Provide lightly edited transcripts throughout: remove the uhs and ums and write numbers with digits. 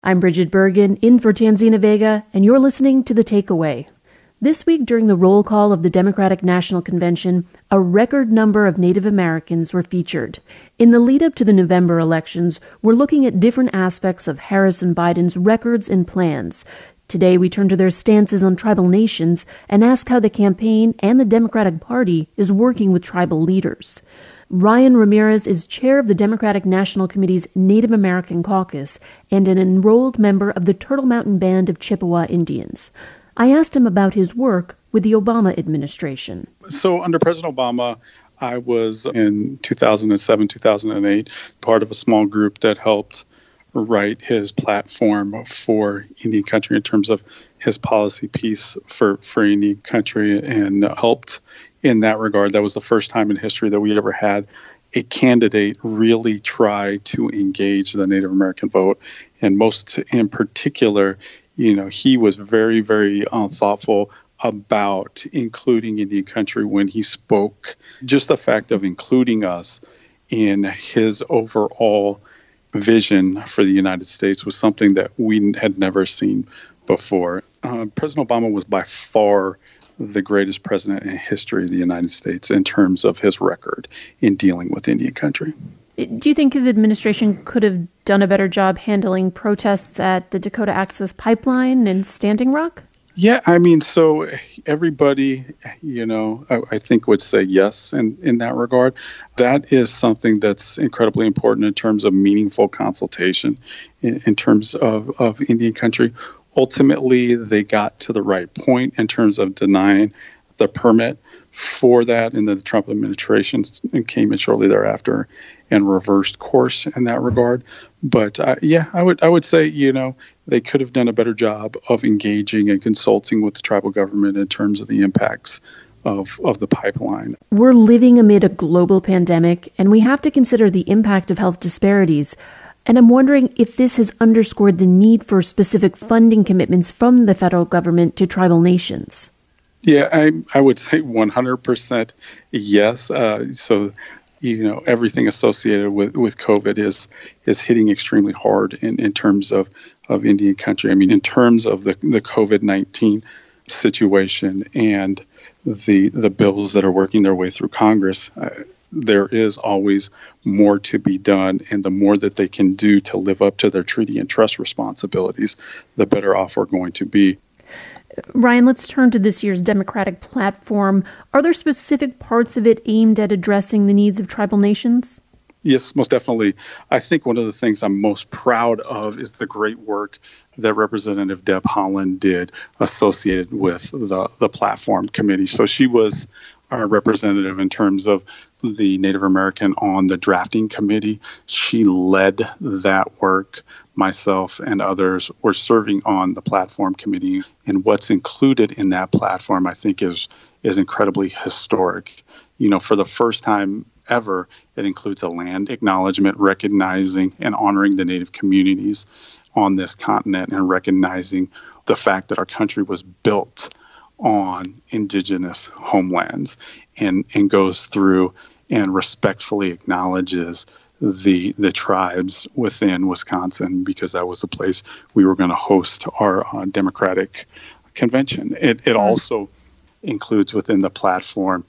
I'm Bridget Bergen, in for Tanzina Vega, and you're listening to The Takeaway. This week, during the roll call of the Democratic National Convention, a record number of Native Americans were featured. In the lead-up to the November elections, we're looking at different aspects of Harris and Biden's records and plans. Today, we turn to their stances on tribal nations and ask how the campaign and the Democratic Party is working with tribal leaders. Ryan Ramirez is chair of the Democratic National Committee's Native American Caucus and an enrolled member of the Turtle Mountain Band of Chippewa Indians. I asked him about his work with the Obama administration. So under President Obama, I was in 2007, 2008, part of a small group that helped write his platform for Indian country in terms of his policy piece for Indian country, and helped in that regard. That was the first time in history that we ever had a candidate really try to engage the Native American vote. And most in particular, he was very, very thoughtful about including Indian country when he spoke. Just the fact of including us in his overall vision for the United States was something that we had never seen before. President Obama was by far the greatest president in history of the United States in terms of his record in dealing with Indian country. Do you think his administration could have done a better job handling protests at the Dakota Access Pipeline and Standing Rock? Yeah, so everybody, I think would say yes in that regard. That is something that's incredibly important in terms of meaningful consultation in terms of Indian country. Ultimately, they got to the right point in terms of denying the permit for that, and then the Trump administration came in shortly thereafter and reversed course in that regard. But I would say, they could have done a better job of engaging and consulting with the tribal government in terms of the impacts of the pipeline. We're living amid a global pandemic, and we have to consider the impact of health disparities. And I'm wondering if this has underscored the need for specific funding commitments from the federal government to tribal nations. Yeah, I would say 100% yes. So, everything associated with COVID is hitting extremely hard in terms of Indian country. In terms of the COVID-19 situation and the bills that are working their way through Congress, there is always more to be done, and the more that they can do to live up to their treaty and trust responsibilities, the better off we're going to be. Ryan, let's turn to this year's Democratic platform. Are there specific parts of it aimed at addressing the needs of tribal nations? Yes, most definitely. I think one of the things I'm most proud of is the great work that Representative Deb Haaland did associated with the platform committee. So she was our representative in terms of the Native American on the drafting committee. She led that work. Myself and others were serving on the platform committee, and what's included in that platform, I think, is incredibly historic. For the first time ever, it includes a land acknowledgement recognizing and honoring the Native communities on this continent, and recognizing the fact that our country was built on indigenous homelands, and goes through and respectfully acknowledges the tribes within Wisconsin, because that was the place we were going to host our Democratic convention. It also includes within the platform,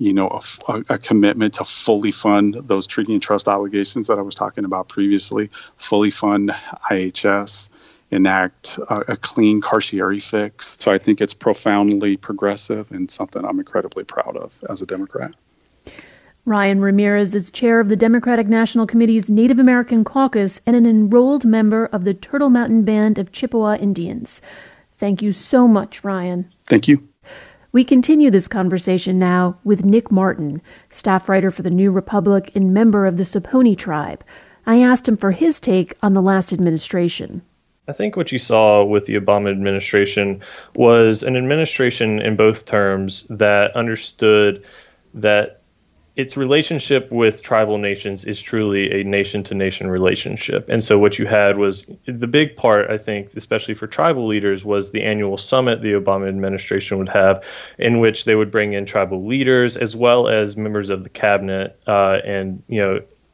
a commitment to fully fund those treaty and trust obligations that I was talking about previously, fully fund IHS, enact a clean carcieri fix. So I think it's profoundly progressive and something I'm incredibly proud of as a Democrat. Ryan Ramirez is chair of the Democratic National Committee's Native American Caucus and an enrolled member of the Turtle Mountain Band of Chippewa Indians. Thank you so much, Ryan. Thank you. We continue this conversation now with Nick Martin, staff writer for the New Republic and member of the Saponi tribe. I asked him for his take on the last administration. I think what you saw with the Obama administration was an administration in both terms that understood that its relationship with tribal nations is truly a nation-to-nation relationship. And so what you had was the big part, I think, especially for tribal leaders, was the annual summit the Obama administration would have, in which they would bring in tribal leaders as well as members of the cabinet and,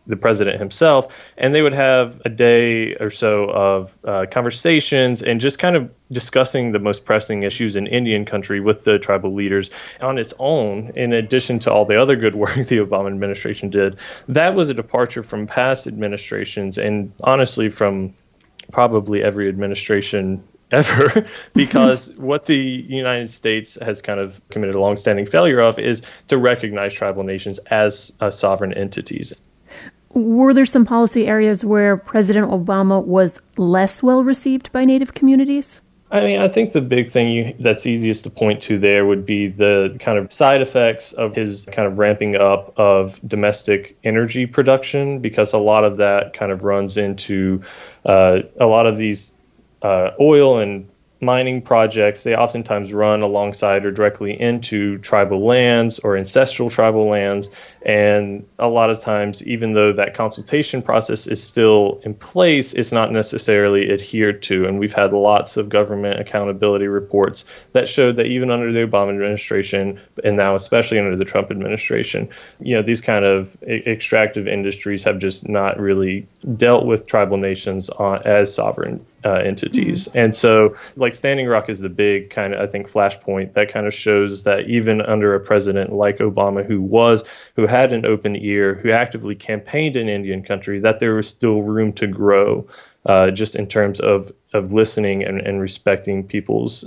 the president himself, and they would have a day or so of conversations and just kind of discussing the most pressing issues in Indian country with the tribal leaders on its own, in addition to all the other good work the Obama administration did. That was a departure from past administrations, and honestly from probably every administration ever, because what the United States has kind of committed a longstanding failure of is to recognize tribal nations as sovereign entities. Were there some policy areas where President Obama was less well received by Native communities? I mean, I think the big thing that's easiest to point to there would be the kind of side effects of his kind of ramping up of domestic energy production, because a lot of that kind of runs into a lot of these oil and mining projects. They oftentimes run alongside or directly into tribal lands or ancestral tribal lands. And a lot of times, even though that consultation process is still in place, it's not necessarily adhered to. And we've had lots of government accountability reports that showed that even under the Obama administration, and now especially under the Trump administration, these kind of extractive industries have just not really dealt with tribal nations as sovereign entities. Mm-hmm. And so like Standing Rock is the big kind of, I think, flashpoint that kind of shows that even under a president like Obama, who had an open ear, who actively campaigned in Indian country, that there was still room to grow just in terms of listening and respecting people's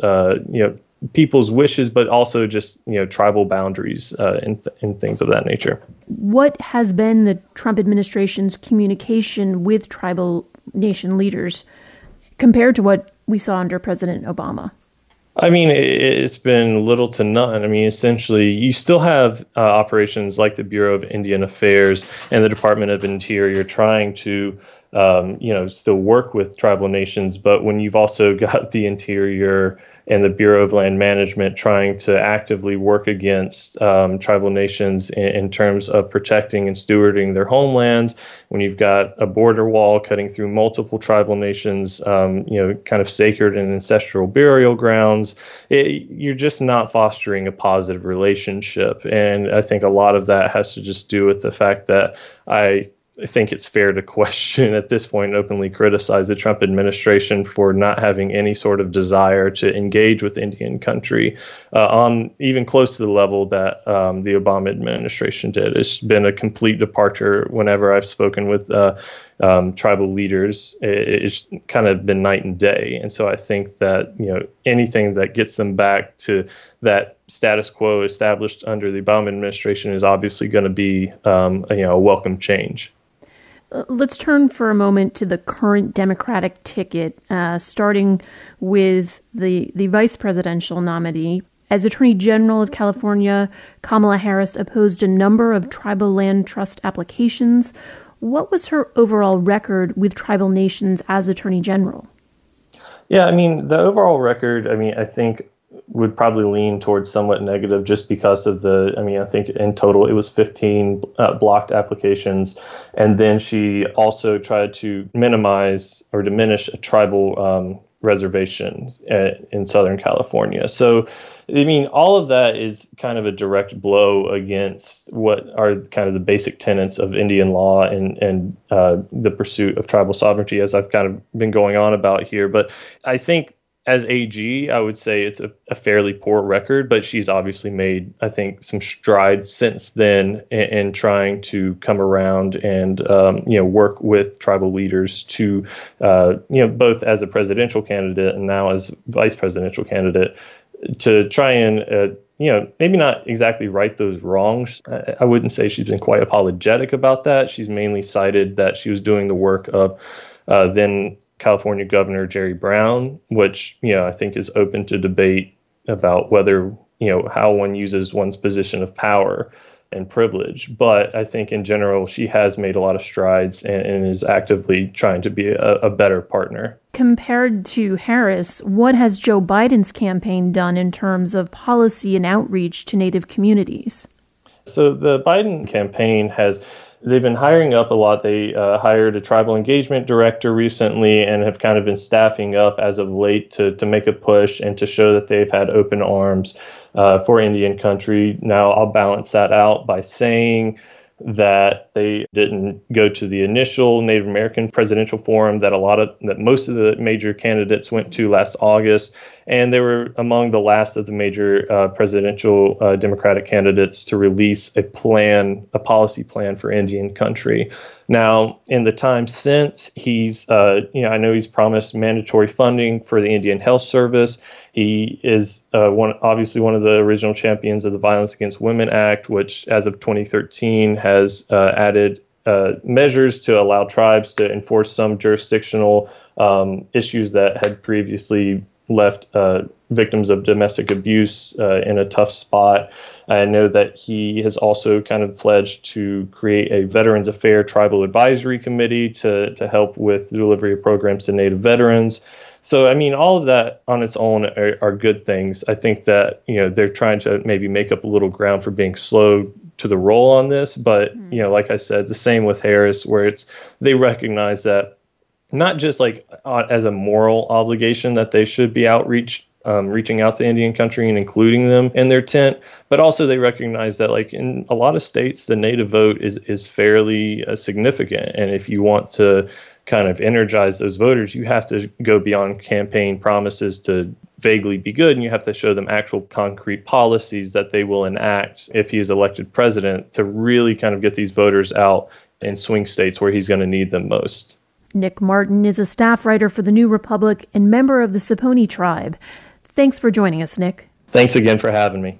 wishes, but also just tribal boundaries and things of that nature. What has been the Trump administration's communication with tribal nation leaders compared to what we saw under President Obama? I mean, it's been little to none. I mean, essentially, you still have operations like the Bureau of Indian Affairs and the Department of Interior trying to, still work with tribal nations. But when you've also got the Interior and the Bureau of Land Management trying to actively work against tribal nations in terms of protecting and stewarding their homelands, when you've got a border wall cutting through multiple tribal nations, kind of sacred and ancestral burial grounds, you're just not fostering a positive relationship. And I think a lot of that has to just do with the fact that I think it's fair to question at this point and openly criticize the Trump administration for not having any sort of desire to engage with Indian country on even close to the level that the Obama administration did. It's been a complete departure whenever I've spoken with tribal leaders. It's kind of been night and day. And so I think that, anything that gets them back to that status quo established under the Obama administration is obviously going to be a welcome change. Let's turn for a moment to the current Democratic ticket, starting with the vice presidential nominee. As Attorney General of California, Kamala Harris opposed a number of tribal land trust applications. What was her overall record with tribal nations as Attorney General? Yeah, I mean, the overall record, I think would probably lean towards somewhat negative just because of I think in total it was 15 blocked applications. And then she also tried to minimize or diminish a tribal reservation in Southern California. So, all of that is kind of a direct blow against what are kind of the basic tenets of Indian law and the pursuit of tribal sovereignty, as I've kind of been going on about here. But I think as AG, I would say it's a fairly poor record, but she's obviously made, I think, some strides since then in trying to come around and, work with tribal leaders to, both as a presidential candidate and now as vice presidential candidate, to try and, maybe not exactly right those wrongs. I wouldn't say she's been quite apologetic about that. She's mainly cited that she was doing the work of then California Governor Jerry Brown, which, I think is open to debate about whether, how one uses one's position of power and privilege. But I think in general, she has made a lot of strides and is actively trying to be a better partner. Compared to Harris, what has Joe Biden's campaign done in terms of policy and outreach to Native communities? So the Biden campaign they've been hiring up a lot. They hired a tribal engagement director recently and have kind of been staffing up as of late to make a push and to show that they've had open arms for Indian country. Now, I'll balance that out by saying that they didn't go to the initial Native American presidential forum that most of the major candidates went to last August, and they were among the last of the major presidential Democratic candidates to release a policy plan for Indian country. Now, in the time since, I know he's promised mandatory funding for the Indian Health Service. He is obviously one of the original champions of the Violence Against Women Act, which, as of 2013, has added measures to allow tribes to enforce some jurisdictional issues that had previously left victims of domestic abuse in a tough spot. I know that he has also kind of pledged to create a Veterans Affairs Tribal Advisory Committee to help with the delivery of programs to Native veterans. So, I mean, all of that on its own are good things. I think that, they're trying to maybe make up a little ground for being slow to the roll on this. But, like I said, the same with Harris, where they recognize that not just as a moral obligation that they should be reaching out to Indian country and including them in their tent, but also they recognize that in a lot of states, the Native vote is fairly significant. And if you want to kind of energize those voters, you have to go beyond campaign promises to vaguely be good, and you have to show them actual concrete policies that they will enact if he is elected president to really kind of get these voters out in swing states where he's going to need them most. Nick Martin is a staff writer for The New Republic and member of the Saponi tribe. Thanks for joining us, Nick. Thanks again for having me.